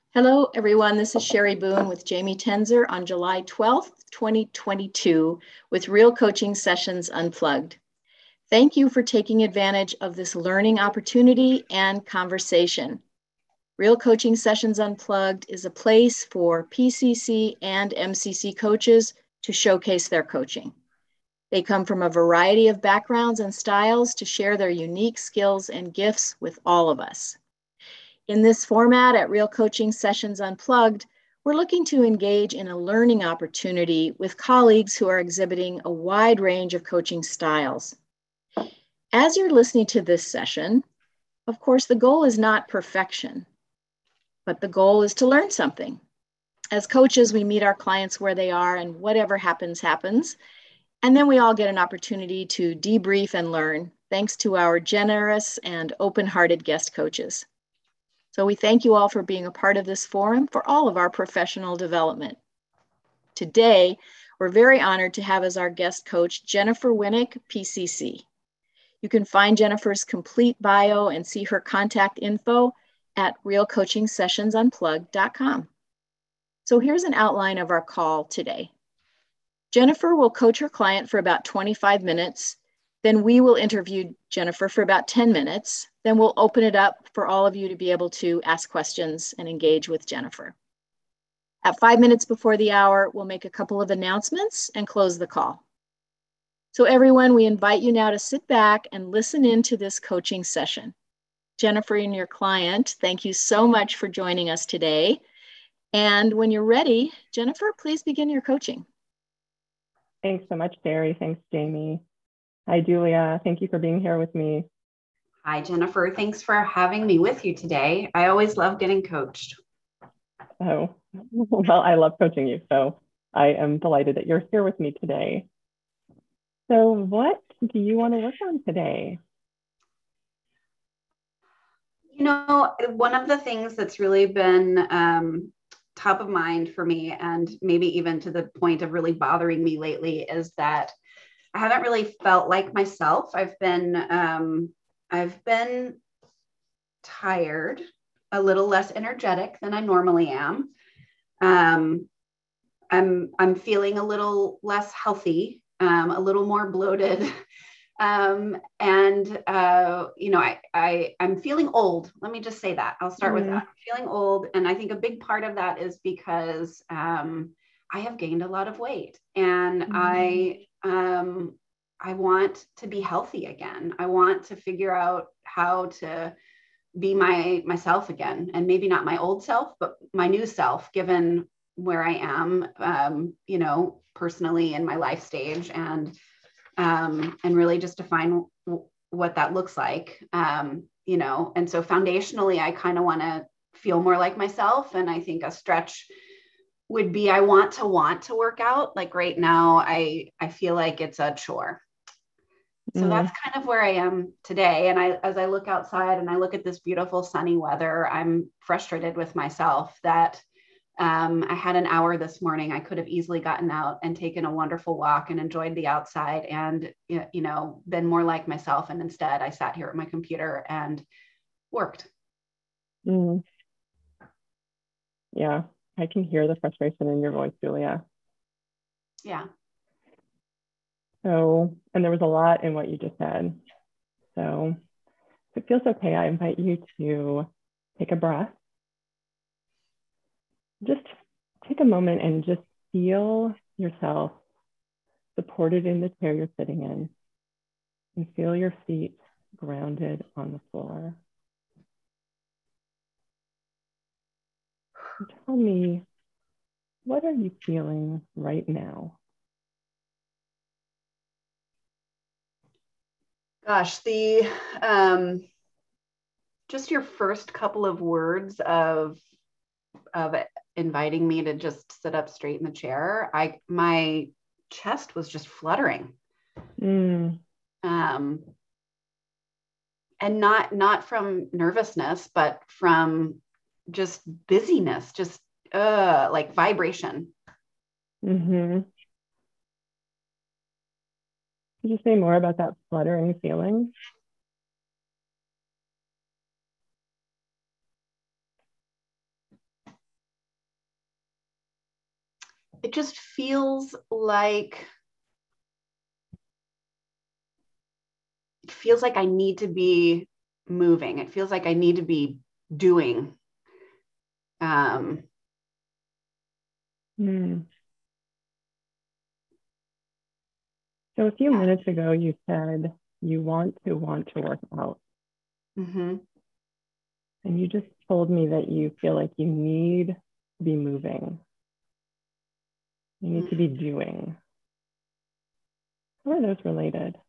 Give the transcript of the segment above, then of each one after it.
Hello, everyone. This is Sherry Boone with Jamie Tenzer on July 12th, 2022 with Real Coaching Sessions Unplugged. Thank you for taking advantage of this learning opportunity and conversation. Real Coaching Sessions Unplugged is a place for PCC and MCC coaches to showcase their coaching. They come from a variety of backgrounds and styles to share their unique skills and gifts with all of us. In this format at Real Coaching Sessions Unplugged, we're looking to engage in a learning opportunity with colleagues who are exhibiting a wide range of coaching styles. As you're listening to this session, of course, the goal is not perfection, but the goal is to learn something. As coaches, we meet our clients where they are and whatever happens, happens. And then we all get an opportunity to debrief and learn, thanks to our generous and open-hearted guest coaches. So we thank you all for being a part of this forum for all of our professional development. Today, we're very honored to have as our guest coach, Jennifer Winnick, PCC. You can find Jennifer's complete bio and see her contact info at realcoachingsessionsunplugged.com. So here's an outline of our call today. Jennifer will coach her client for about 25 minutes. Then we will interview Jennifer for about 10 minutes. Then we'll open it up for all of you to be able to ask questions and engage with Jennifer. At 5 minutes before the hour, we'll make a couple of announcements and close the call. So everyone, we invite you now to sit back and listen into this coaching session. Jennifer and your client, thank you so much for joining us today. And when you're ready, Jennifer, please begin your coaching. Thanks so much, Sherry. Thanks, Jamie. Hi, Julia. Thank you for being here with me. Hi, Jennifer. Thanks for having me with you today. I always love getting coached. Oh, well, I love coaching you, so I am delighted that you're here with me today. So what do you want to work on today? You know, one of the things that's really been top of mind for me, and maybe even to the point of really bothering me lately, is that I haven't really felt like myself. I've been tired, a little less energetic than I normally am. I'm feeling a little less healthy, a little more bloated. You know, I'm feeling old. Let me just say that. I'll start with that. I'm feeling old. And I think a big part of that is because I have gained a lot of weight, and I want to be healthy again. I want to figure out how to be myself again, and maybe not my old self, but my new self, given where I am, you know, personally in my life stage, and really just define what that looks like, you know. And so foundationally, I kind of want to feel more like myself. And I think a stretch would be, I want to work out. Like right now, I feel like it's a chore. So that's kind of where I am today. And as I look outside and I look at this beautiful sunny weather, I'm frustrated with myself that I had an hour this morning. I could have easily gotten out and taken a wonderful walk and enjoyed the outside and, you know, been more like myself. And instead I sat here at my computer and worked. Yeah, I can hear the frustration in your voice, Julia. Yeah. So, and there was a lot in what you just said. So if it feels okay, I invite you to take a breath. Just take a moment and just feel yourself supported in the chair you're sitting in, and feel your feet grounded on the floor. And tell me, what are you feeling right now? Gosh, just your first couple of words of inviting me to just sit up straight in the chair, my chest was just fluttering. And not from nervousness, but from just busyness, just like vibration. Could you say more about that fluttering feeling? it just feels like I need to be moving. It feels like I need to be doing. So a few minutes ago, you said you want to work out. Mm-hmm. And you just told me that you feel like you need to be moving. You need to be doing. How are those related?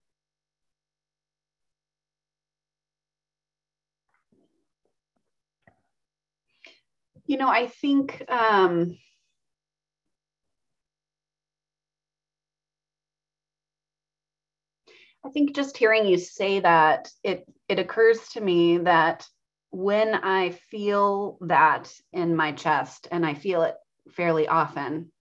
You know, I think just hearing you say that, it occurs to me that when I feel that in my chest, and I feel it fairly often,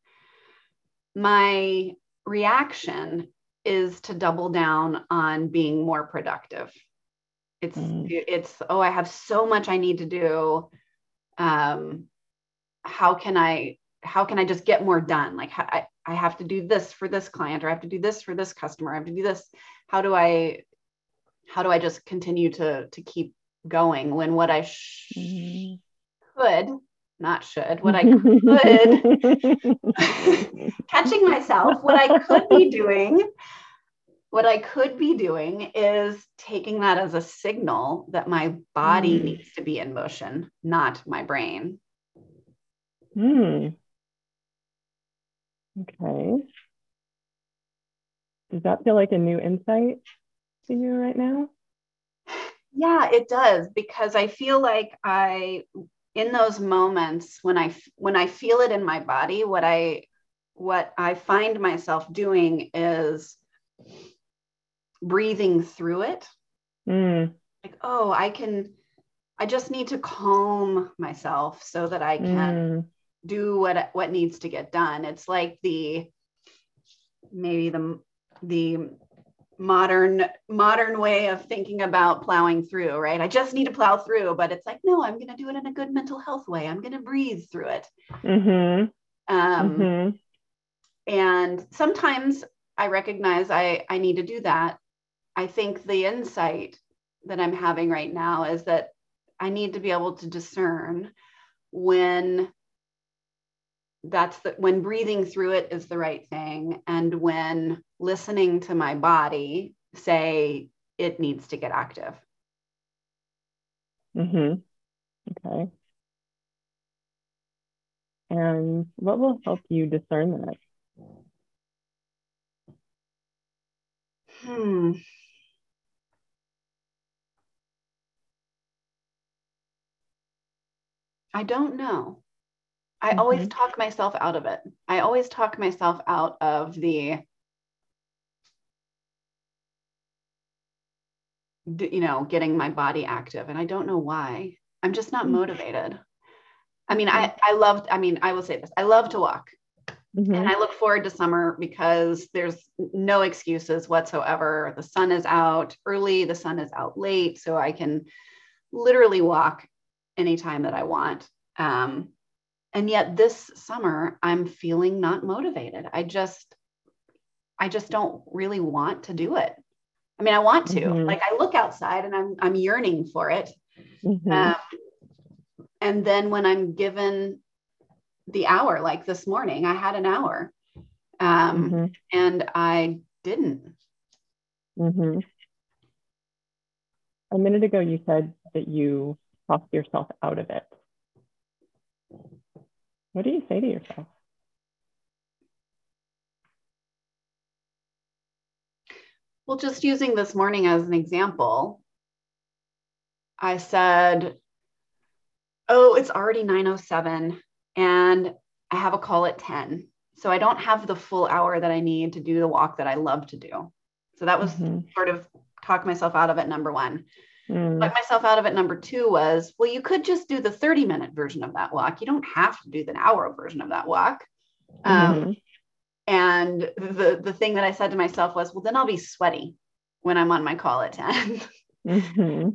my reaction is to double down on being more productive. It's oh, I have so much I need to do. How can I just get more done? Like, I have to do this for this client, or I have to do this for this customer. I have to do this. How do I just continue to keep going when what I could, not should, what I could, catching myself, what I could be doing is taking that as a signal that my body needs to be in motion, not my brain. Okay. Does that feel like a new insight to you right now? Yeah, it does, because I feel like in those moments when I feel it in my body, what I find myself doing is breathing through it. Like, oh, I just need to calm myself so that I can do what needs to get done. It's like maybe the modern way of thinking about plowing through, right? I just need to plow through, but it's like, no, I'm going to do it in a good mental health way. I'm going to breathe through it. And sometimes I recognize I need to do that. I think the insight that I'm having right now is that I need to be able to discern when when breathing through it is the right thing, and when listening to my body say it needs to get active. Okay. And what will help you discern that? I don't know. I always talk myself out of it. I always talk myself out of getting my body active. And I don't know why. I'm just not motivated. I mean, I will say this. I love to walk. And I look forward to summer because there's no excuses whatsoever. The sun is out early, the sun is out late, so I can literally walk anytime that I want. And yet this summer, I'm feeling not motivated. I just don't really want to do it. I mean, I want to. Like, I look outside and I'm yearning for it. And then when I'm given the hour, like this morning, I had an hour, and I didn't. A minute ago, you said that you talked yourself out of it. What do you say to yourself? Well, just using this morning as an example, I said, oh, it's already 9:07 and I have a call at 10. So I don't have the full hour that I need to do the walk that I love to do. So that was sort of talk myself out of it, number one. Talk myself out of it, number two, was, well, you could just do the 30-minute version of that walk. You don't have to do the hour version of that walk. And the thing that I said to myself was, well, then I'll be sweaty when I'm on my call at 10.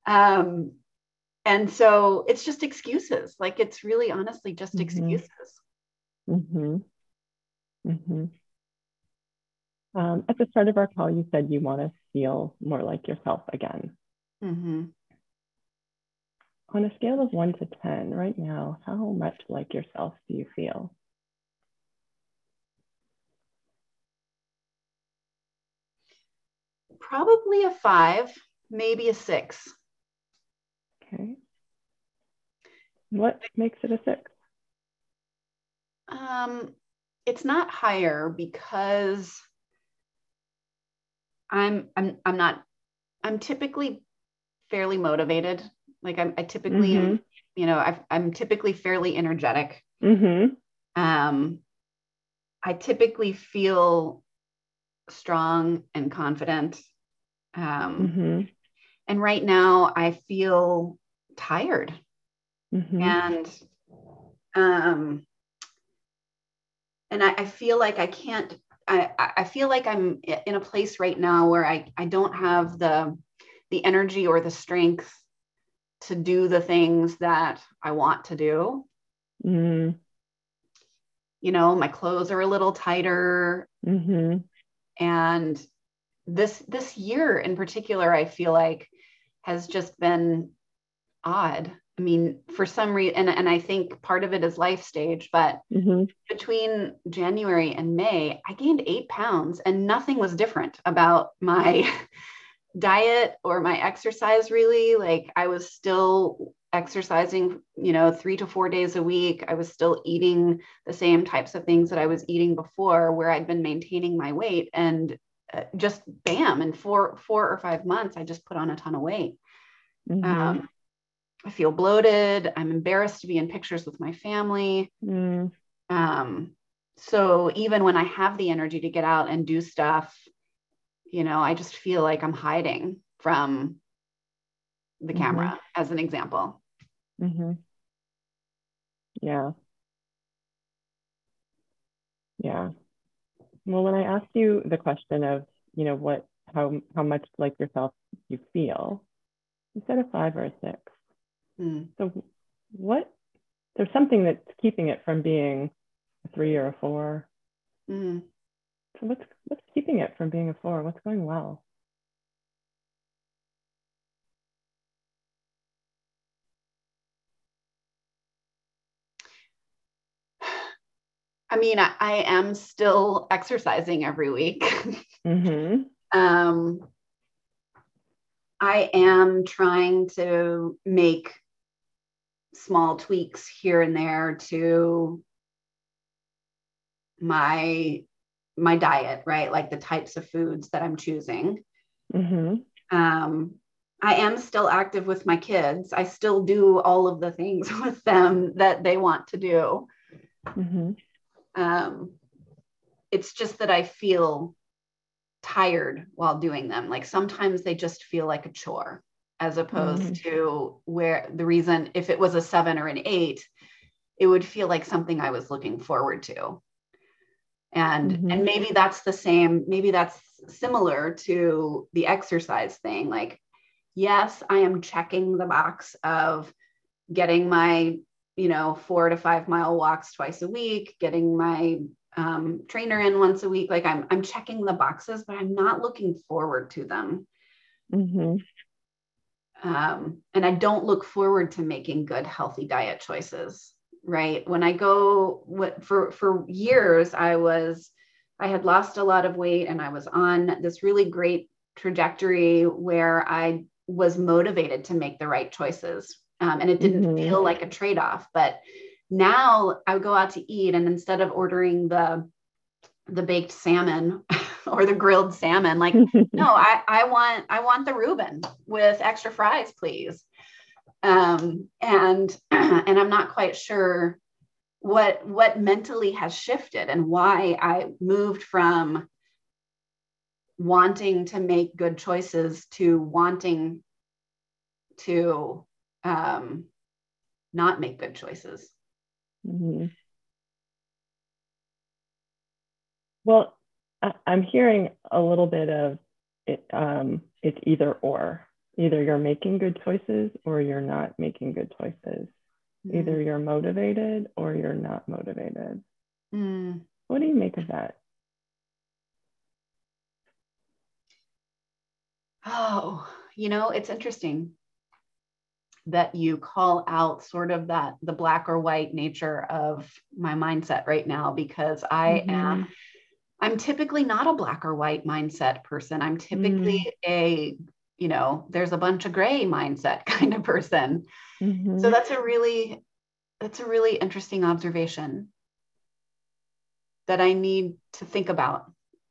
And so it's just excuses. Like, it's really honestly just excuses. Mm-hmm. At the start of our call, you said you want to feel more like yourself again. Mm-hmm. On a scale of 1 to 10 right now, how much like yourself do you feel? Probably a 5, maybe a 6. Okay. What makes it a 6? It's not higher because I'm typically fairly motivated. Like I typically am, I'm typically fairly energetic. Mm-hmm. I typically feel strong and confident. Mm-hmm. And right now I feel tired. Mm-hmm. And I feel like I can't, I feel like I'm in a place right now where I don't have the energy or the strength to do the things that I want to do. Mm-hmm. You know, my clothes are a little tighter. Mm-hmm. And this year in particular, I feel like has just been odd. I mean, for some reason, and I think part of it is life stage, but Mm-hmm. between January and May, I gained 8 pounds and nothing was different about my diet or my exercise, really. Like I was still exercising, 3 to 4 days a week. I was still eating the same types of things that I was eating before, where I'd been maintaining my weight. And just bam, in 4 or 5 months, I just put on a ton of weight. Mm-hmm. I feel bloated. I'm embarrassed to be in pictures with my family. Mm-hmm. So even when I have the energy to get out and do stuff, I just feel like I'm hiding from the camera, Mm-hmm. as an example. Mm-hmm. Yeah. Yeah. Well, when I asked you the question of, how much like yourself you feel, you said a 5 or a 6. So what, there's something that's keeping it from being a 3 or a 4. Mm. So what's keeping it from being a 4? What's going well? I mean, I am still exercising every week. Mm-hmm. I am trying to make small tweaks here and there to my diet, right? Like the types of foods that I'm choosing. Mm-hmm. I am still active with my kids. I still do all of the things with them that they want to do. Mm-hmm. It's just that I feel tired while doing them. Like sometimes they just feel like a chore, as opposed to where the reason, if it was a 7 or an 8, it would feel like something I was looking forward to. And maybe that's the same, maybe that's similar to the exercise thing. Like, yes, I am checking the box of getting my 4 to 5 mile walks twice a week, getting my trainer in once a week. Like I'm checking the boxes, but I'm not looking forward to them. Mm-hmm. And I don't look forward to making good, healthy diet choices. Right. When I go for years, I had lost a lot of weight and I was on this really great trajectory where I was motivated to make the right choices. And it didn't feel like a trade-off. But now I go out to eat, and instead of ordering the baked salmon or the grilled salmon, like, no, I want the Reuben with extra fries, please. And I'm not quite sure what mentally has shifted and why I moved from wanting to make good choices to wanting to not make good choices. Mm-hmm. Well, I'm hearing a little bit of it. It's either or. Either you're making good choices or you're not making good choices. Either you're motivated or you're not motivated. What do you make of that? Oh, it's interesting that you call out sort of the black or white nature of my mindset right now, because I'm typically not a black or white mindset person. I'm typically there's a bunch of gray mindset kind of person. So that's a really interesting observation that I need to think about.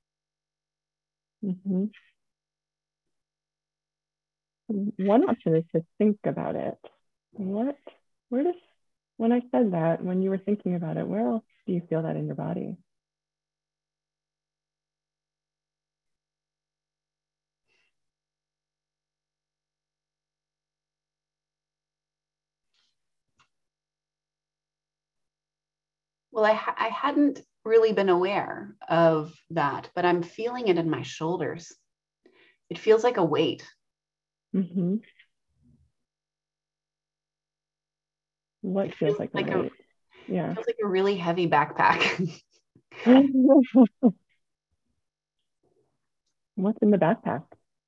One option is to think about it. When I said that, when you were thinking about it, where else do you feel that in your body? Well, I hadn't really been aware of that, but I'm feeling it in my shoulders. It feels like a weight. What feels like a weight? Yeah. It feels like a really heavy backpack. What's in the backpack?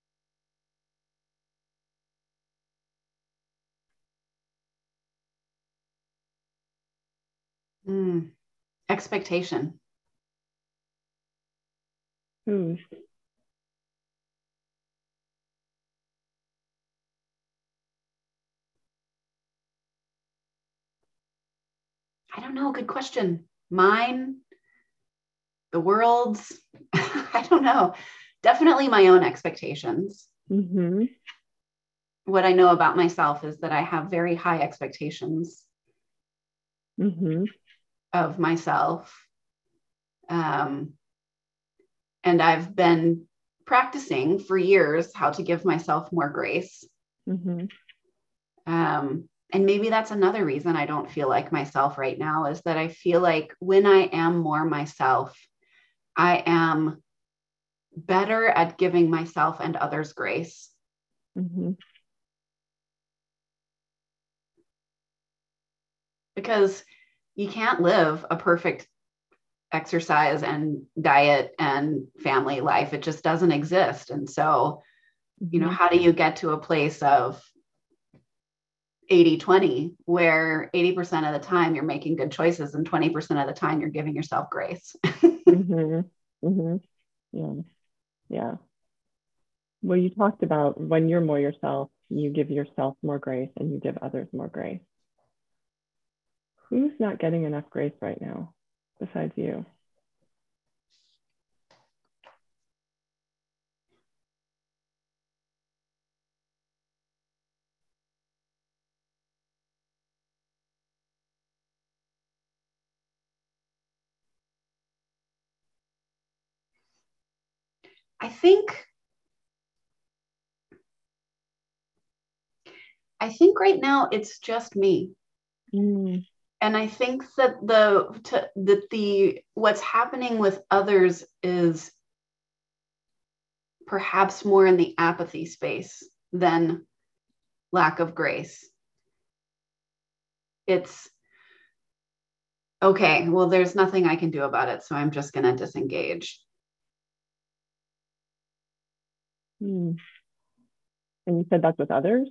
Expectation. Whose? I don't know. Good question. Mine, the world's, I don't know. Definitely my own expectations. What I know about myself is that I have very high expectations of myself. And I've been practicing for years how to give myself more grace. And maybe that's another reason I don't feel like myself right now, is that I feel like when I am more myself, I am better at giving myself and others grace. Because you can't live a perfect exercise and diet and family life. It just doesn't exist. And so, how do you get to a place of 80-20, where 80% of the time you're making good choices and 20% of the time you're giving yourself grace? Yeah. Well, you talked about when you're more yourself, you give yourself more grace and you give others more grace. Who's not getting enough grace right now besides you? I think right now it's just me. And I think that the what's happening with others is perhaps more in the apathy space than lack of grace. It's okay, well, there's nothing I can do about it, so I'm just going to disengage. And you said that's with others?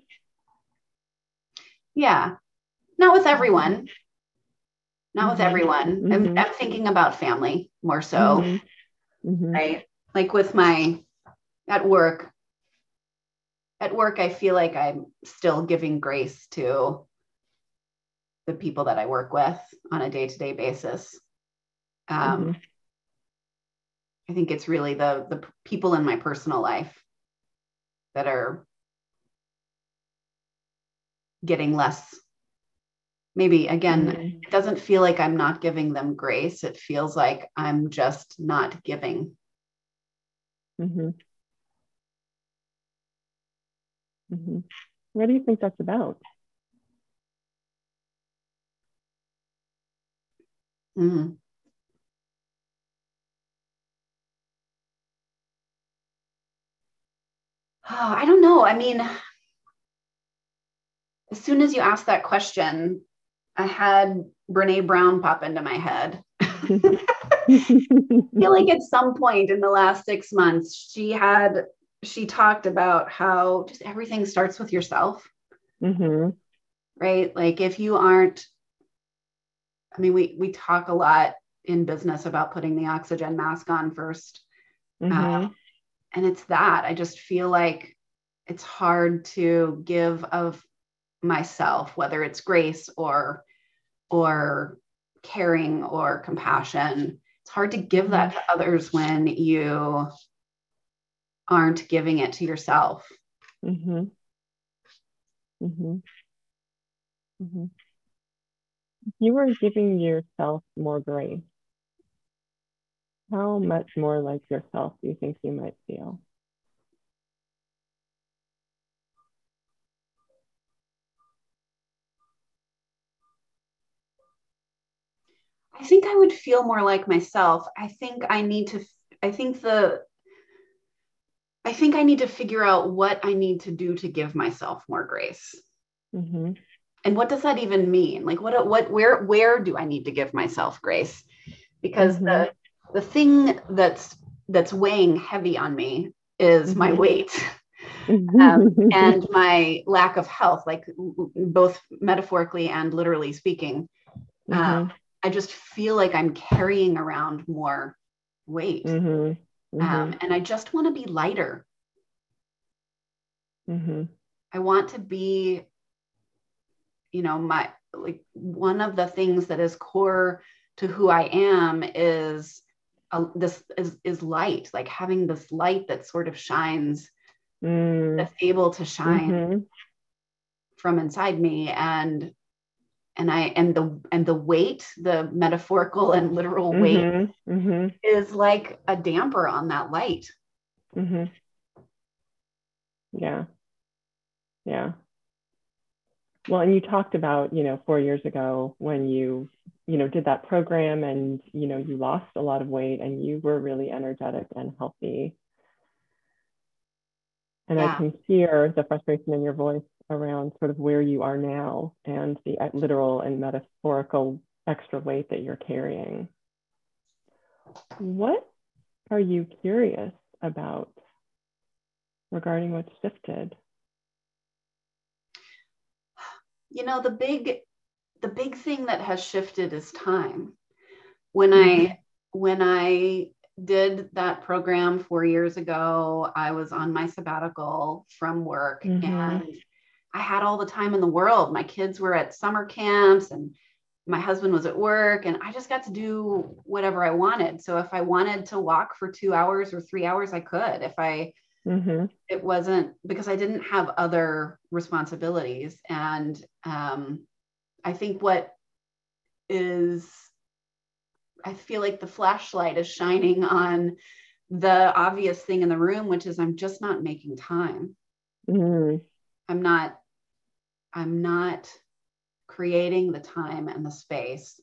Yeah, not with everyone. Not with everyone. I'm thinking about family more so, right? Like with at work, I feel like I'm still giving grace to the people that I work with on a day-to-day basis. I think it's really the people in my personal life that are getting less. Maybe again, it doesn't feel like I'm not giving them grace. It feels like I'm just not giving. What do you think that's about? I don't know. I mean, as soon as you asked that question, I had Brene Brown pop into my head. feel like at some point in the last 6 months, she talked about how just everything starts with yourself, right? Like if you aren't, I mean, we talk a lot in business about putting the oxygen mask on first. And it's that I just feel like it's hard to give of myself, whether it's grace or caring or compassion. It's hard to give that to others when you aren't giving it to yourself. If you were giving yourself more grace, how much more like yourself do you think you might feel? I think I would feel more like myself. I think I need to figure out what I need to do to give myself more grace. And what does that even mean? Like where do I need to give myself grace? Because the thing that's weighing heavy on me is my weight. And my lack of health, like both metaphorically and literally speaking. I just feel like I'm carrying around more weight. And I just want to be lighter. I want to be, one of the things that is core to who I am is this is light, like having this light that sort of shines, that's able to shine from inside me. And the weight, the metaphorical and literal weight is like a damper on that light. Yeah. Well, and you talked about, 4 years ago when you did that program and, you lost a lot of weight and you were really energetic and healthy. And I can hear the frustration in your voice around sort of where you are now and the literal and metaphorical extra weight that you're carrying. What are you curious about regarding what's shifted? The big thing that has shifted is time. When I did that program 4 years ago, I was on my sabbatical from work and I had all the time in the world. My kids were at summer camps and my husband was at work and I just got to do whatever I wanted. So if I wanted to walk for 2 hours or 3 hours, I could. It wasn't because I didn't have other responsibilities. And I think I feel like the flashlight is shining on the obvious thing in the room, which is I'm just not making time. I'm not creating the time and the space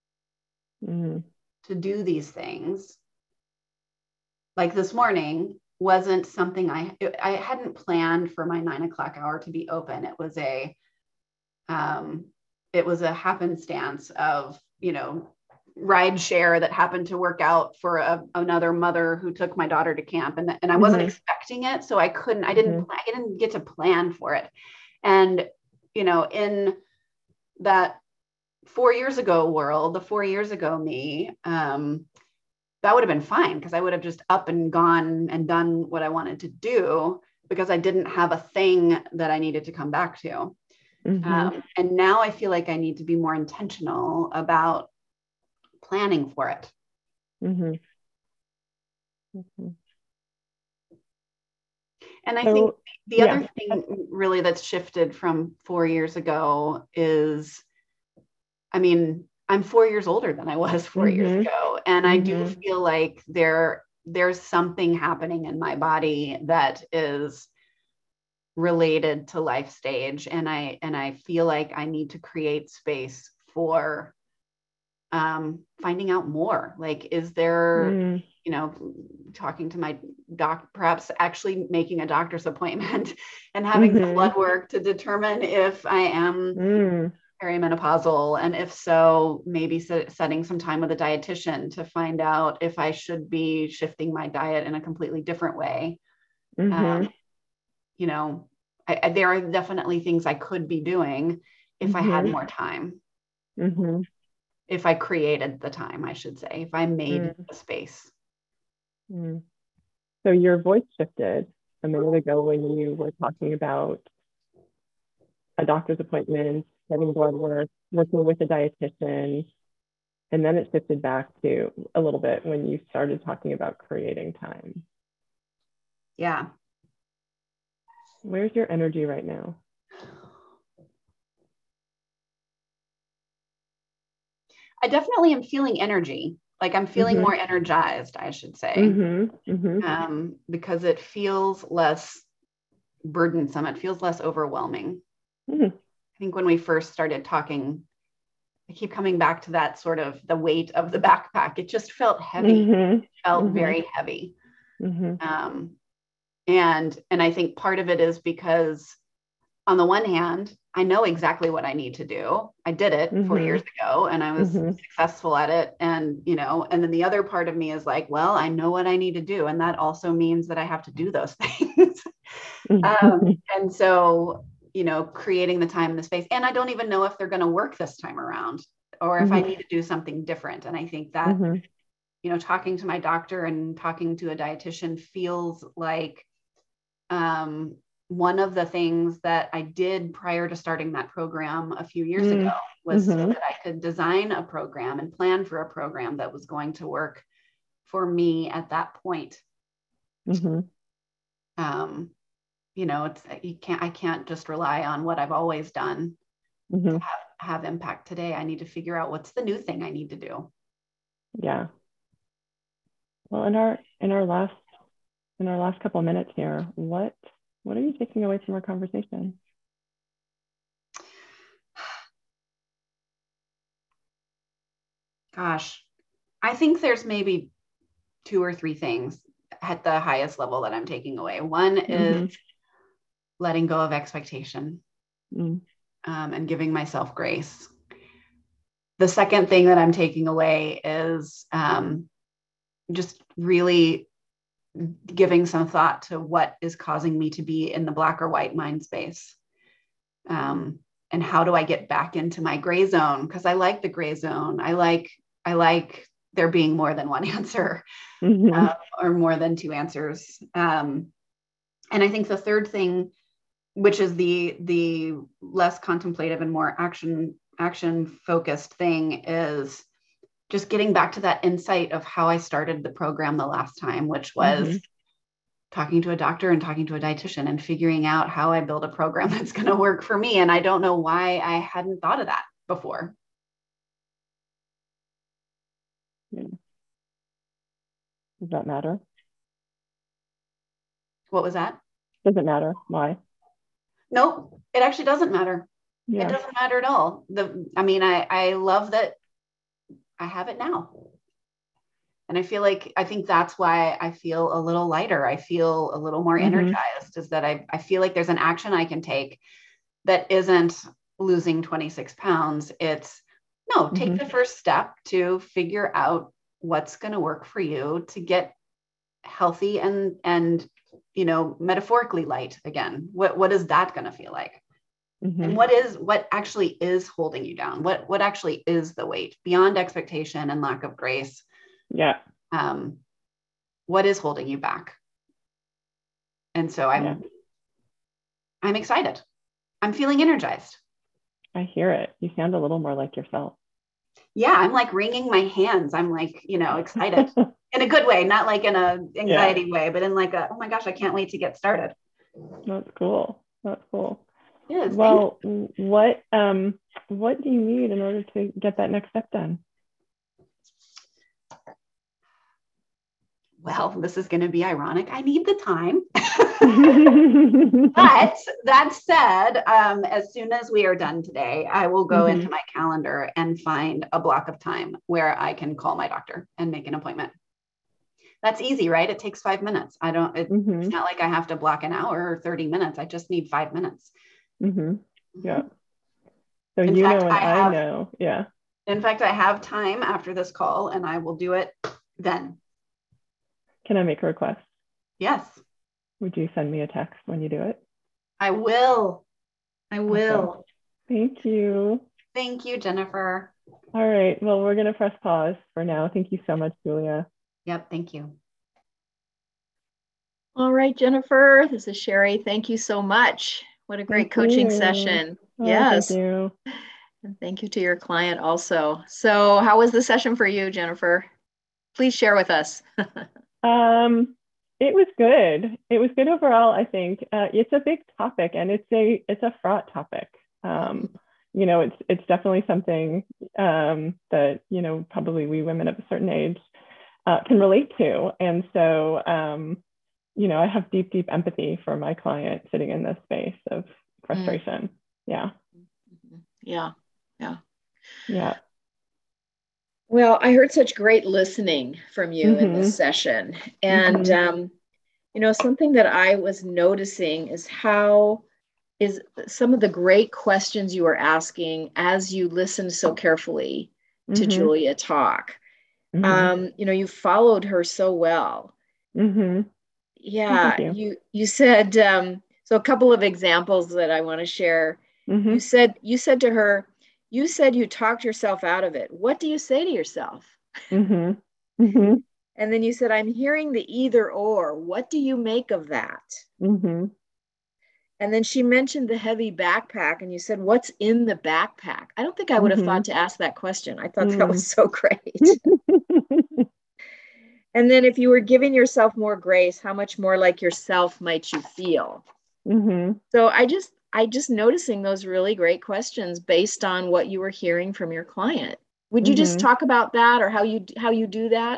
to do these things. Like this morning wasn't something I hadn't planned for my 9 o'clock hour to be open. It was a happenstance of, ride share that happened to work out for another mother who took my daughter to camp. And I wasn't expecting it. So I didn't get to plan for it. And, in that 4 years ago world, the 4 years ago me, that would have been fine because I would have just up and gone and done what I wanted to do because I didn't have a thing that I needed to come back to. And now I feel like I need to be more intentional about planning for it. And I think the other thing really that's shifted from 4 years ago is, I'm 4 years older than I was 4 years ago. And I do feel like there's something happening in my body that is related to life stage. And I feel like I need to create space for finding out more. Like, is there, talking to my doc, perhaps actually making a doctor's appointment and having some blood work to determine if I am perimenopausal? And if so, maybe setting some time with a dietitian to find out if I should be shifting my diet in a completely different way. Mm-hmm. You know, there are definitely things I could be doing if I had more time. Mm-hmm. If I created the time, I should say, if I made the space. So your voice shifted a minute ago when you were talking about a doctor's appointment, getting blood work, working with a dietitian, and then it shifted back to a little bit when you started talking about creating time. Yeah. Where's your energy right now? I definitely am feeling energy. Like I'm feeling more energized, I should say, because it feels less burdensome. It feels less overwhelming. I think when we first started talking, I keep coming back to that sort of the weight of the backpack. It just felt heavy. It felt very heavy. And I think part of it is because on the one hand, I know exactly what I need to do. I did it 4 years ago and I was successful at it. And, you know, and then the other part of me is like, well, I know what I need to do. And that also means that I have to do those things. And so, you know, creating the time and the space, and I don't even know if they're going to work this time around or if I need to do something different. And I think that, you know, talking to my doctor and talking to a dietitian feels like, one of the things that I did prior to starting that program a few years ago was so that I could design a program and plan for a program that was going to work for me at that point. You know, I can't just rely on what I've always done to have impact today. I need to figure out what's the new thing I need to do. Yeah. Well, in our last couple of minutes here, what are you taking away from our conversation? Gosh, I think there's maybe 2 or 3 things at the highest level that I'm taking away. One is letting go of expectation and giving myself grace. The second thing that I'm taking away is just really giving some thought to what is causing me to be in the black or white mind space. And how do I get back into my gray zone? Because I like the gray zone. I like there being more than one answer or more than 2 answers. And I think the third thing, which is the less contemplative and more action focused thing, is just getting back to that insight of how I started the program the last time, which was talking to a doctor and talking to a dietitian and figuring out how I build a program that's going to work for me. And I don't know why I hadn't thought of that before. Does that matter? What was that? Does it matter? Why? Nope, it actually doesn't matter. Yeah. It doesn't matter at all. I love that I have it now. And I think that's why I feel a little lighter. I feel a little more energized, is that I feel like there's an action I can take that isn't losing 26 pounds. It's take the first step to figure out what's going to work for you to get healthy and, you know, metaphorically light again. What is that going to feel like? And what actually is holding you down? What actually is the weight beyond expectation and lack of grace? Yeah. What is holding you back? And so I'm excited. I'm feeling energized. I hear it. You sound a little more like yourself. Yeah, I'm like wringing my hands. I'm like, you know, excited in a good way, not like in a anxiety way, but in like a, oh my gosh, I can't wait to get started. That's cool. That's cool. Yes. Well, what do you need in order to get that next step done? Well, this is going to be ironic. I need the time. But that said, as soon as we are done today, I will go into my calendar and find a block of time where I can call my doctor and make an appointment. That's easy, right? It takes 5 minutes. It's not like I have to block an hour or 30 minutes. I just need 5 minutes. Yeah. So In you fact, know, and I know. Yeah. in fact, I have time after this call and I will do it then. Can I make a request? Yes, Would you send me a text when you do it? I will. I will. Awesome. Thank you. Thank you, Jennifer. All right. Well, we're going to press pause for now. Thank you so much, Julia. Yep. Thank you. All right, Jennifer, this is Sherry. Thank you so much. What a great coaching session. Yes. Thank you. And thank you to your client also. So how was the session for you, Jennifer? Please share with us. It was good. It was good overall, I think. It's a big topic and it's a fraught topic. It's definitely something that, probably we women of a certain age can relate to. And so, I have deep, deep empathy for my client sitting in this space of frustration. Yeah. Yeah. Yeah. Yeah. Well, I heard such great listening from you in this session. And, something that I was noticing is some of the great questions you were asking as you listened so carefully to Julia talk. You followed her so well. Yeah, you said, so a couple of examples that I want to share. You said to her, you said you talked yourself out of it. What do you say to yourself? And then you said, I'm hearing the either or. What do you make of that? And then she mentioned the heavy backpack and you said, what's in the backpack? I don't think I would have thought to ask that question. I thought that was so great. And then if you were giving yourself more grace, how much more like yourself might you feel? So I just noticing those really great questions based on what you were hearing from your client. Would you just talk about that or how you do that?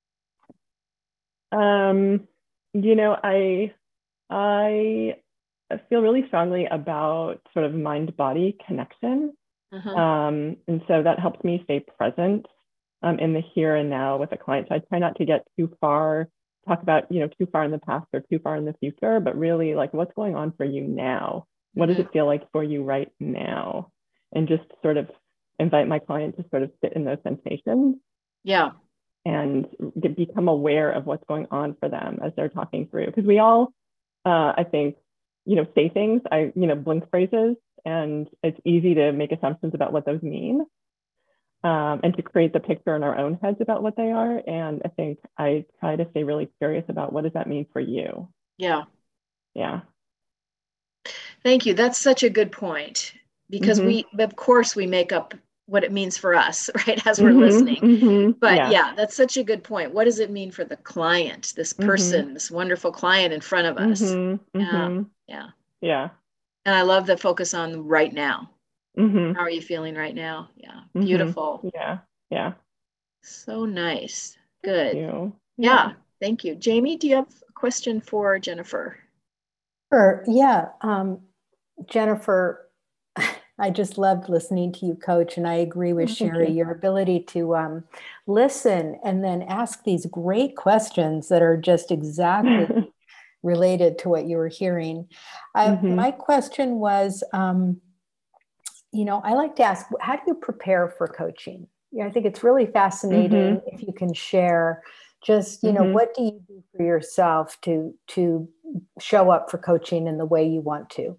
I feel really strongly about sort of mind-body connection. And so that helps me stay present in the here and now with a client. So I try not to get too far, talk about, too far in the past or too far in the future, but really like what's going on for you now? What does it feel like for you right now? And just sort of invite my client to sort of sit in those sensations. Yeah. And become aware of what's going on for them as they're talking through. Because we all, I think, say things, blink phrases, and it's easy to make assumptions about what those mean and to create the picture in our own heads about what they are. And I think I try to stay really curious about what does that mean for you? Yeah. Yeah. Thank you. That's such a good point because of course, we make up what it means for us, right? As we're listening. But yeah, that's such a good point. What does it mean for the client, this person, this wonderful client in front of us? Yeah. And I love the focus on right now. How are you feeling right now? Yeah. Beautiful. Yeah. So nice. Good. Thank you. Yeah. Thank you. Jamie, do you have a question for Jennifer? Sure. Yeah. Jennifer, I just loved listening to you coach, and I agree with Sherry, your ability to listen and then ask these great questions that are just exactly related to what you were hearing. My question was, I like to ask, how do you prepare for coaching? I think it's really fascinating if you can share just, what do you do for yourself to show up for coaching in the way you want to?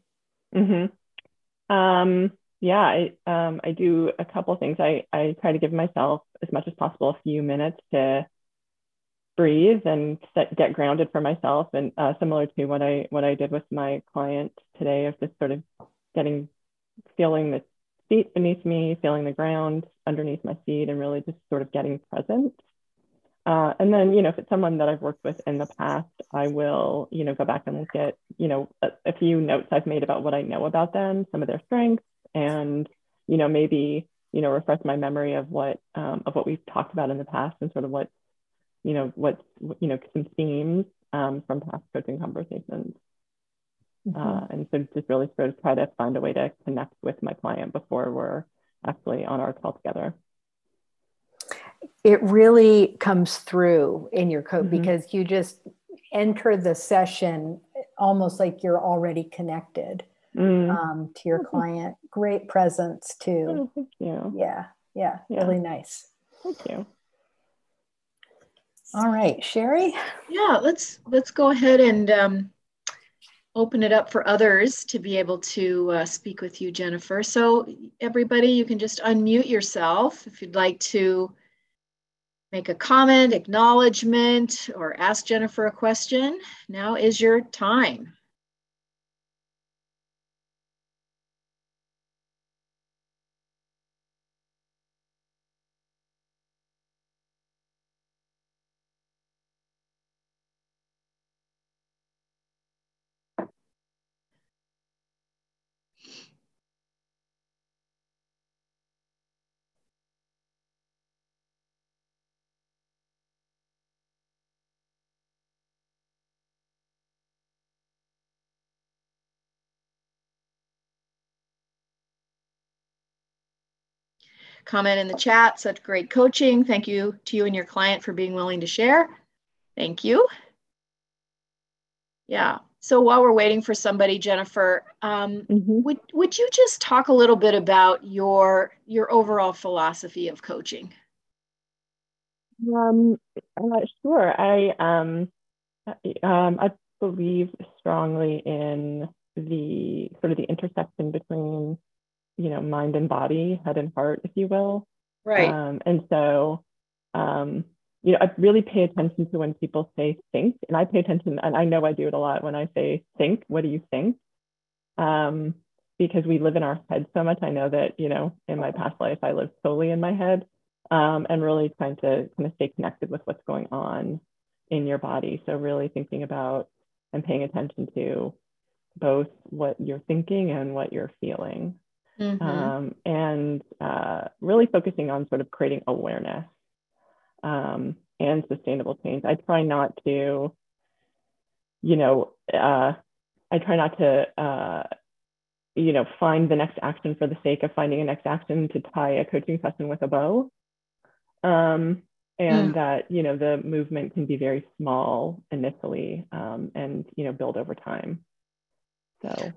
I do a couple of things. I try to give myself as much as possible a few minutes to breathe and get grounded for myself, and similar to what I did with my client today, of just sort of feeling the feet beneath me, feeling the ground underneath my feet, and really just sort of getting present. And then, if it's someone that I've worked with in the past, I will, go back and look at, a few notes I've made about what I know about them, some of their strengths, and, maybe, refresh my memory of what we've talked about in the past and sort of what some themes from past coaching conversations. And so just really sort of try to find a way to connect with my client before we're actually on our call together. It really comes through in your coach because you just enter the session almost like you're already connected. to your client. Great presence too. Oh, thank you. Yeah, really nice. Thank you. All right, Sherry. Yeah, let's go ahead and open it up for others to be able to speak with you, Jennifer. So everybody, you can just unmute yourself if you'd like to make a comment, acknowledgement, or ask Jennifer a question. Now is your time. Comment in the chat, such great coaching. Thank you to you and your client for being willing to share. Thank you. Yeah, so while we're waiting for somebody, Jennifer, would you just talk a little bit about your overall philosophy of coaching? Sure. I believe strongly in the sort of the intersection between, mind and body, head and heart, if you will. Right. And so, I really pay attention to when people say think, and I pay attention, and I know I do it a lot when I say think. What do you think? Because we live in our head so much. I know that, in my past life, I lived solely in my head, and really trying to kind of stay connected with what's going on in your body. So really thinking about and paying attention to both what you're thinking and what you're feeling. And really focusing on sort of creating awareness and sustainable change. I try not to, find the next action for the sake of finding a next action to tie a coaching session with a bow. And that, the movement can be very small initially, and, build over time. So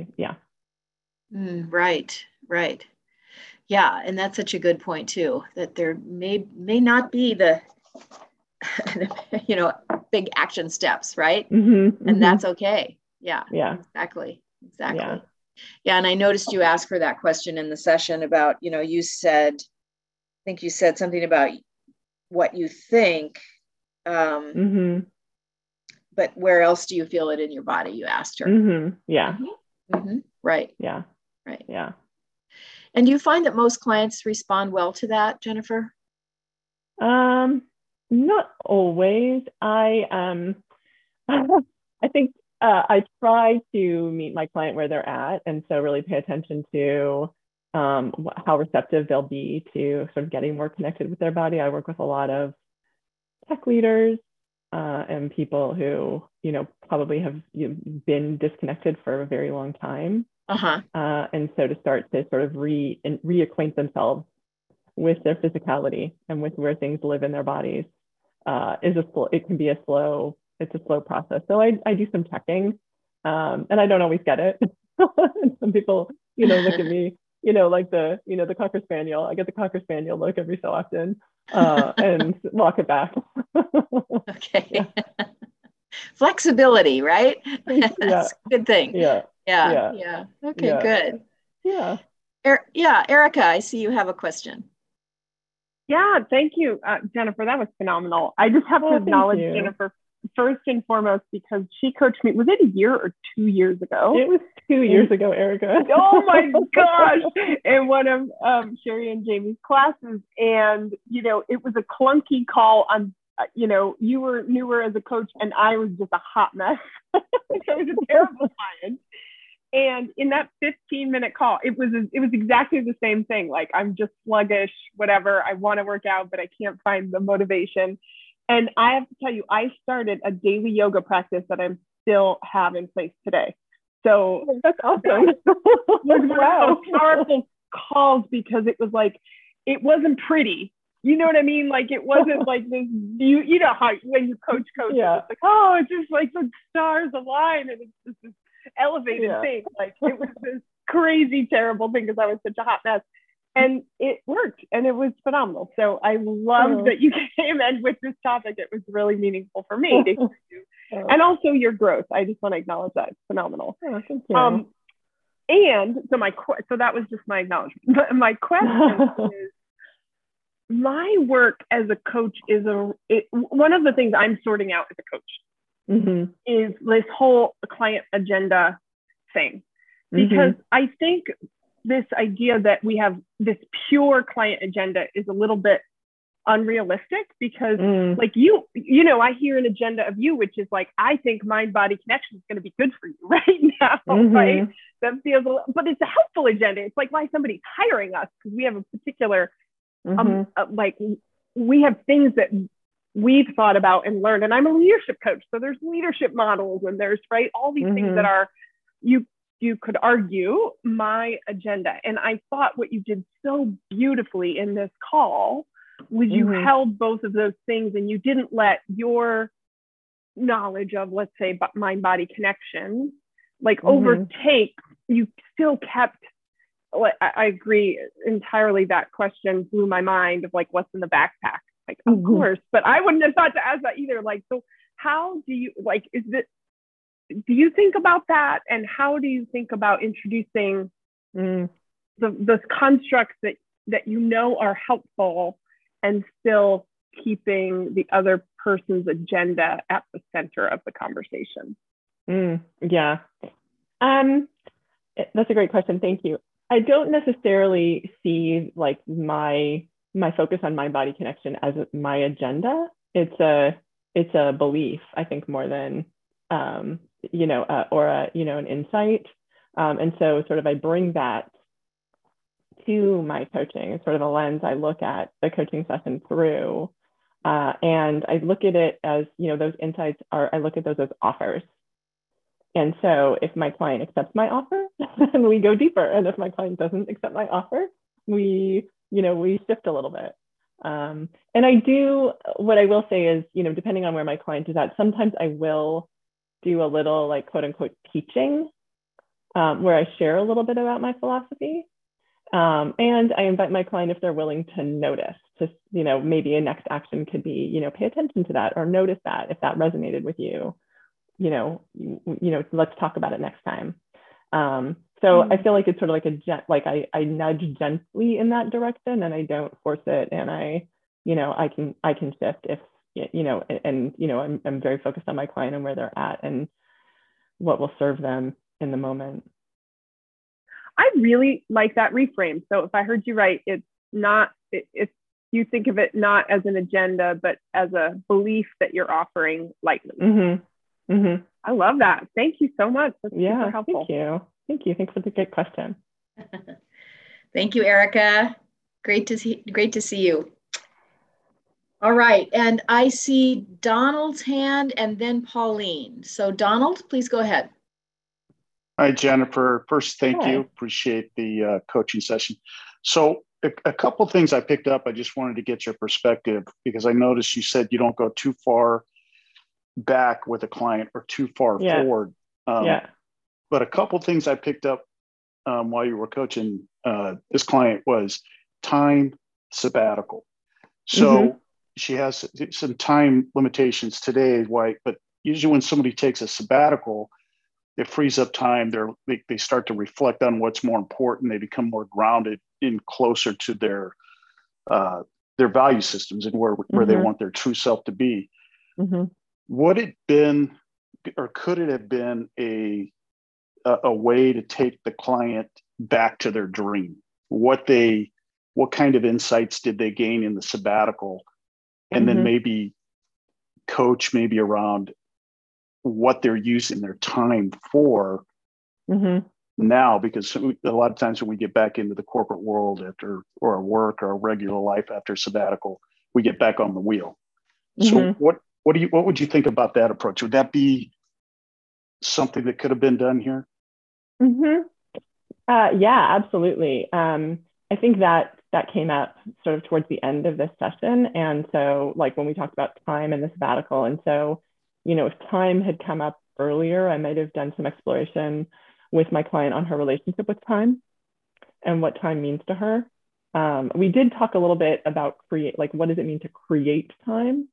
Right. Yeah, and that's such a good point too, that there may not be the, big action steps, right? And that's okay. Yeah. Exactly. Yeah. And I noticed you asked for that question in the session about, you said something about what you think, but where else do you feel it in your body? You asked her. Right. Yeah. Right. Yeah. And do you find that most clients respond well to that, Jennifer? Not always. I think I try to meet my client where they're at, and so really pay attention to how receptive they'll be to sort of getting more connected with their body. I work with a lot of tech leaders and people who, probably have been disconnected for a very long time. And so to start to sort of reacquaint themselves with their physicality and with where things live in their bodies it can be a slow process. So I do some checking, and I don't always get it. Some people, look at me, like the Cocker Spaniel. I get the Cocker Spaniel look every so often, and walk it back. Okay. Yeah. Flexibility, right? That's a good thing. Yeah. Okay, good. Yeah. Erica, I see you have a question. Yeah, thank you, Jennifer. That was phenomenal. I just have to acknowledge Jennifer first and foremost because she coached me. Was it a year or 2 years ago? It was 2 years ago, Erica. Oh my gosh! In one of Sherry and Jamie's classes, and it was a clunky call on. You were newer as a coach, and I was just a hot mess. So it was a terrible client. And in that 15-minute call, it was exactly the same thing. Like, I'm just sluggish, whatever. I want to work out, but I can't find the motivation. And I have to tell you, I started a daily yoga practice that I still have in place today. So that's awesome. Wow. Powerful calls because it was like, it wasn't pretty. You know what I mean? Like, it wasn't like this, you know how when you coach, it's like, oh, it's just like the stars align and it's just this elevated thing. Like it was this crazy, terrible thing because I was such a hot mess. And it worked and it was phenomenal. So I loved that you came in with this topic. It was really meaningful for me to hear you. And also your growth. I just want to acknowledge that. It's phenomenal. Thank you. And so that was just my acknowledgement. But my question is, my work as a coach is one of the things I'm sorting out as a coach is this whole client agenda thing. Because I think this idea that we have this pure client agenda is a little bit unrealistic because like you know, I hear an agenda of you, which is like, I think mind body connection is going to be good for you right now, right? That feels but it's a helpful agenda. It's like why somebody's hiring us because we have a particular, like we have things that we've thought about and learned. And I'm a leadership coach. So there's leadership models and there's, right, all these things that are, you could argue my agenda. And I thought what you did so beautifully in this call was you held both of those things and you didn't let your knowledge of, let's say, mind body connection, like overtake. You still kept, I agree entirely. That question blew my mind of like, what's in the backpack? Like, of course, but I wouldn't have thought to ask that either. Like, so how do you, like, do you think about that? And how do you think about introducing the constructs that you know are helpful and still keeping the other person's agenda at the center of the conversation? Yeah. That's a great question. Thank you. I don't necessarily see like my focus on mind body connection as my agenda. It's a belief, I think, more than or an insight. And so sort of I bring that to my coaching. It's sort of a lens I look at the coaching session through. And I look at it as, those insights I look at those as offers. And so if my client accepts my offer, then we go deeper. And if my client doesn't accept my offer, we shift a little bit. And what I will say is, depending on where my client is at, sometimes I will do a little like quote unquote teaching where I share a little bit about my philosophy. And I invite my client if they're willing to notice, maybe a next action could be, pay attention to that or notice that if that resonated with you, let's talk about it next time. So I feel like it's sort of like I nudge gently in that direction and I don't force it. And I can shift if, I'm very focused on my client and where they're at and what will serve them in the moment. I really like that reframe. So if I heard you right, it's not, you think of it not as an agenda, but as a belief that you're offering lightly. I love that. Thank you so much. That's super helpful. Thank you. Thanks for the great question. Thank you, Erica. Great to see you. All right. And I see Donald's hand and then Pauline. So Donald, please go ahead. Hi, Jennifer. First, thank you. Appreciate the coaching session. So a couple of things I picked up. I just wanted to get your perspective because I noticed you said you don't go too far back with a client or too far forward. But a couple of things I picked up while you were coaching this client was time sabbatical. So she has some time limitations today, but usually when somebody takes a sabbatical, it frees up time. They start to reflect on what's more important. They become more grounded and closer to their value systems and where they want their true self to be. Would it been, or could it have been a way to take the client back to their dream? What kind of insights did they gain in the sabbatical? And then maybe coach around what they're using their time for now, because a lot of times when we get back into the corporate world or our work or our regular life after sabbatical, we get back on the wheel. So what would you think about that approach? Would that be something that could have been done here? Yeah, absolutely. I think that came up sort of towards the end of this session. And so like when we talked about time and the sabbatical, and so, if time had come up earlier, I might have done some exploration with my client on her relationship with time and what time means to her. We did talk a little bit about like what does it mean to create time,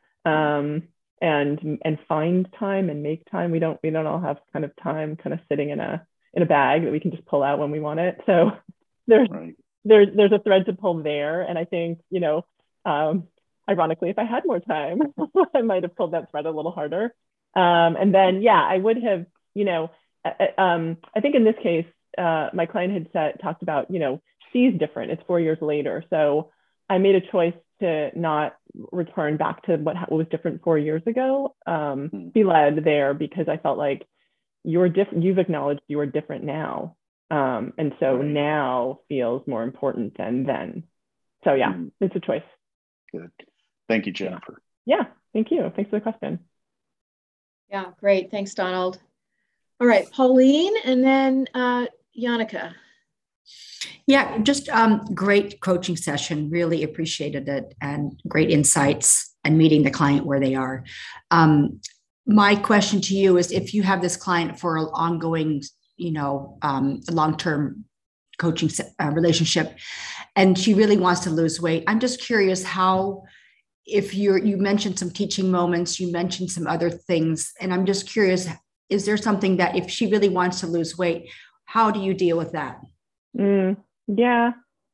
and find time and make time. We don't all have kind of time kind of sitting in a bag that we can just pull out when we want it. So there's a thread to pull there, and I think, you know, ironically, if I had more time, I might have pulled that thread a little harder. And then, yeah, I would have, you know, I think in this case, my client had talked about, you know, she's different. It's 4 years later. So I made a choice to not return back to what was different 4 years ago, be led there, because I felt like you're different. You've acknowledged you are different now. And so now feels more important than then. So yeah, it's a choice. Good. Thank you, Jennifer. Yeah, thank you. Thanks for the question. Yeah, great. Thanks, Donald. All right, Pauline, and then Yannicka. Yeah, just great coaching session. Really appreciated it, and great insights and meeting the client where they are. My question to you is, if you have this client for an ongoing, you know, long-term coaching relationship, and she really wants to lose weight, I'm just curious how, if you mentioned some teaching moments, you mentioned some other things, and I'm just curious, is there something that if she really wants to lose weight, how do you deal with that? Yeah.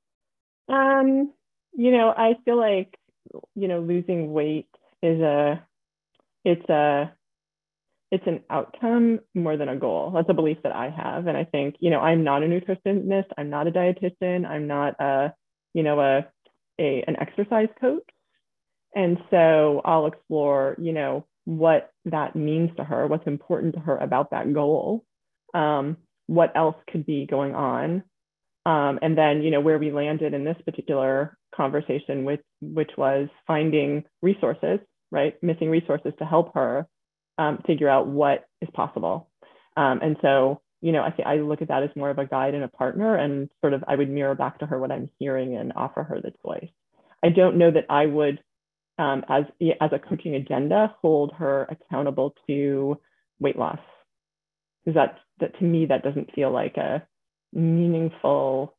You know, I feel like, you know, losing weight is it's an outcome more than a goal. That's a belief that I have. And I think, you know, I'm not a nutritionist. I'm not a dietitian. I'm not an exercise coach. And so I'll explore, you know, what that means to her, what's important to her about that goal, what else could be going on. And then, you know, where we landed in this particular conversation, which was finding resources, right? Missing resources to help her figure out what is possible. And so, you know, I look at that as more of a guide and a partner, and sort of I would mirror back to her what I'm hearing and offer her the choice. I don't know that I would, as a coaching agenda, hold her accountable to weight loss, because that to me, that doesn't feel like a meaningful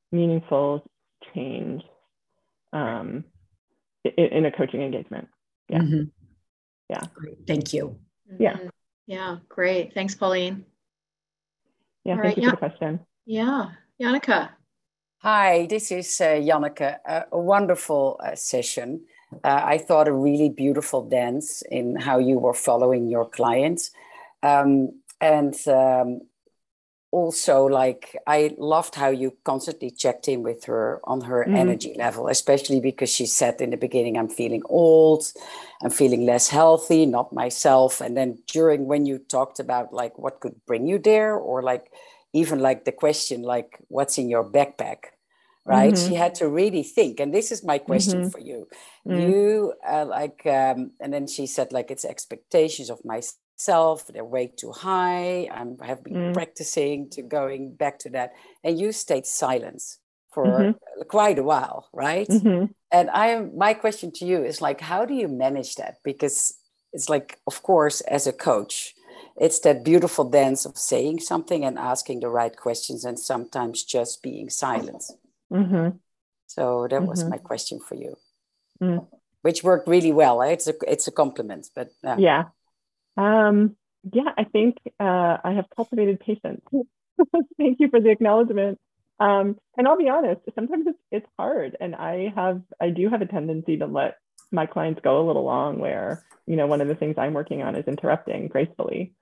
change in a coaching engagement. Yeah. Mm-hmm. Yeah. Great. Thank you. Yeah. Yeah. Great. Thanks, Pauline. Yeah. Thank you for the question. Yeah. Yannicka. Hi, this is Janneke. A wonderful session. I thought a really beautiful dance in how you were following your clients. Also, like, I loved how you constantly checked in with her on her energy level, especially because she said in the beginning, I'm feeling old, I'm feeling less healthy, not myself. And then when you talked about like what could bring you there, or like even like the question, like what's in your backpack, right? She had to really think. And this is my question for you. You and then she said, like, it's expectations of myself, they're way too high. I have been practicing to going back to that. And you stayed silent for quite a while, right? And my question to you is like, how do you manage that? Because it's like, of course, as a coach, it's that beautiful dance of saying something and asking the right questions, and sometimes just being silent. So that was my question for you, which worked really well. It's a compliment, but yeah. I think I have cultivated patience. Thank you for the acknowledgement. And I'll be honest, sometimes it's hard, and I do have a tendency to let my clients go a little long, where, you know, one of the things I'm working on is interrupting gracefully,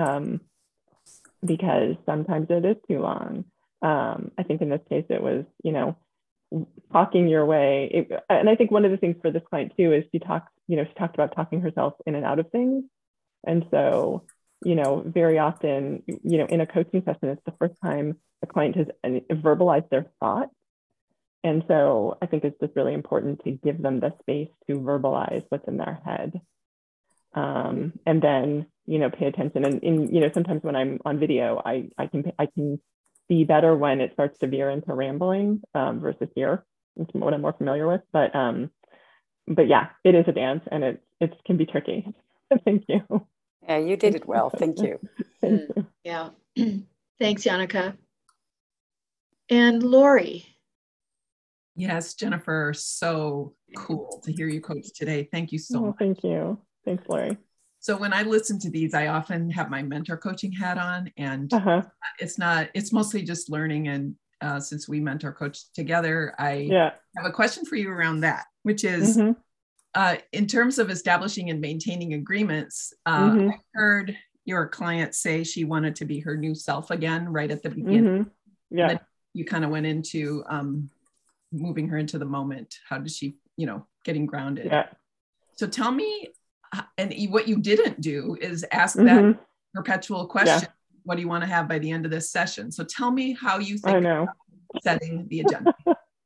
because sometimes it is too long. I think in this case it was, you know, talking your way. And I think one of the things for this client too is she talked about talking herself in and out of things. And so, you know, very often, you know, in a coaching session, it's the first time the client has verbalized their thoughts. And so I think it's just really important to give them the space to verbalize what's in their head. And then, you know, pay attention. And you know, sometimes when I'm on video, I can see better when it starts to veer into rambling versus here. It's what I'm more familiar with. But yeah, it is a dance, and it can be tricky. Thank you. Yeah, you did it well. Thank you. Yeah. Thanks, Janneke. And Lori. Yes, Jennifer, so cool to hear you coach today. Thank you so much. Thank you. Thanks, Lori. So when I listen to these, I often have my mentor coaching hat on, and it's mostly just learning. And since we mentor coach together, I have a question for you around that, which is in terms of establishing and maintaining agreements, I heard your client say she wanted to be her new self again, right at the beginning. Yeah. Then you kind of went into moving her into the moment. How does she, getting grounded? Yeah. So tell me, and what you didn't do is ask that perpetual question. What do you want to have by the end of this session? So tell me how you think about setting the agenda.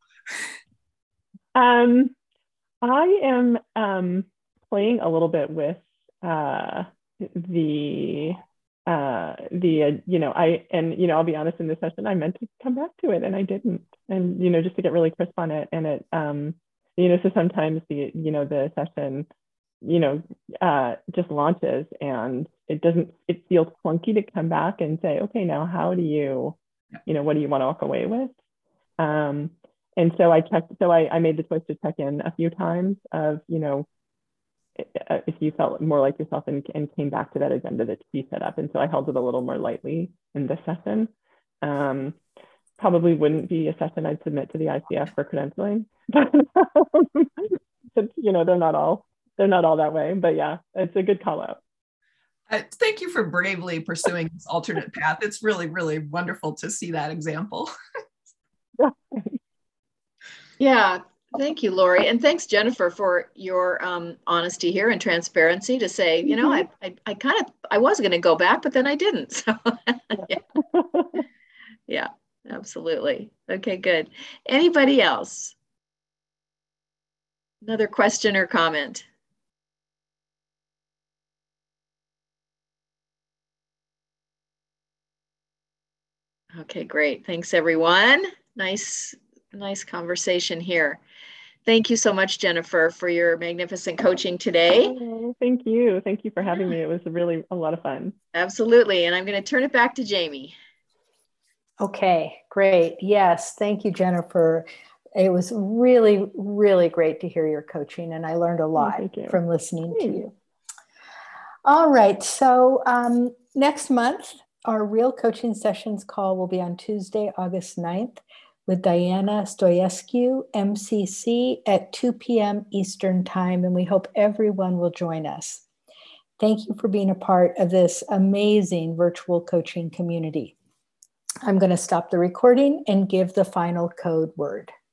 I am playing a little bit with I'll be honest, in this session, I meant to come back to it and I didn't. And, just to get really crisp on it. And it, so sometimes the session, just launches and it feels clunky to come back and say, okay, now how do you, what do you want to walk away with? And so I made the choice to check in a few times of, if you felt more like yourself and came back to that agenda that she set up. And so I held it a little more lightly in this session. Probably wouldn't be a session I'd submit to the ICF for credentialing, but they're not all that way, but yeah, it's a good call out. Thank you for bravely pursuing this alternate path. It's really, really wonderful to see that example. Yeah. Thank you, Lori. And thanks, Jennifer, for your honesty here and transparency to say, I was going to go back, but then I didn't. So yeah, absolutely. Okay, good. Anybody else? Another question or comment? Okay, great. Thanks, everyone. Nice conversation here. Thank you so much, Jennifer, for your magnificent coaching today. Oh, thank you. Thank you for having me. It was really a lot of fun. Absolutely. And I'm going to turn it back to Jamie. Okay, great. Yes, thank you, Jennifer. It was really, really great to hear your coaching, and I learned a lot from listening to you. All right, so next month, our Real Coaching Sessions call will be on Tuesday, August 9th with Diana Stoyescu, MCC, at 2 p.m. Eastern Time, and we hope everyone will join us. Thank you for being a part of this amazing virtual coaching community. I'm going to stop the recording and give the final code word.